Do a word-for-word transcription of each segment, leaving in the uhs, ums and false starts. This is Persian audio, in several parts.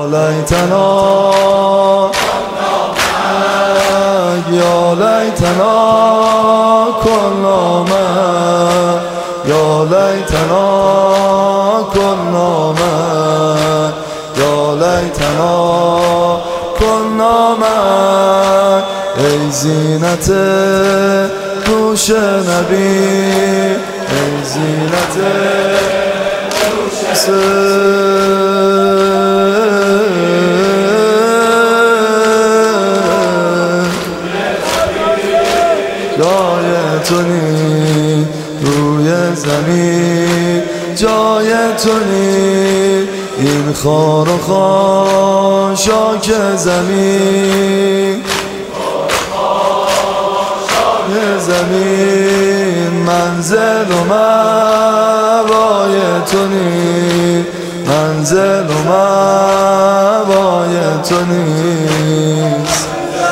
لیتنا یا لیتنا كنا معا یا لیتنا كنا معا یا لیتنا كنا معا ای زینت دوش نبی ای زینت دوش جای تو نی روی زمین جای تو نی این خار و خاشاک زمین زمین منزل و موای تو نی منزل و موای تو نیست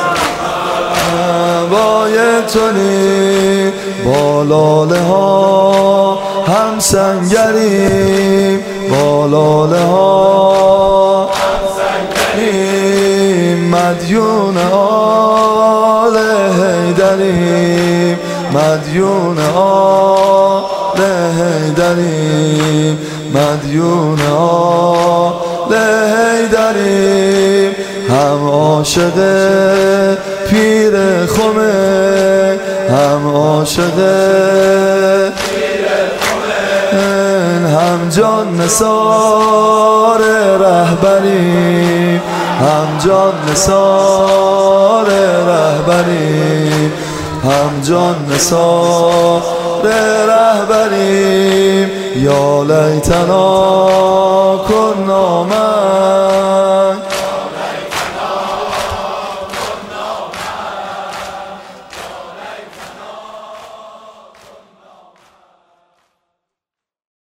موای تو نی با لاله ها هم سنگریم با لاله ها هم سنگریم مدیون آل حیدریم مدیون آل حیدریم مدیون آل حیدریم هم عاشق پیر خمه هم عاشق پیر خمه هم جان نثار رهبریم هم جان نثار رهبریم هم جان نثار رهبریم یا لیتنا كنا معا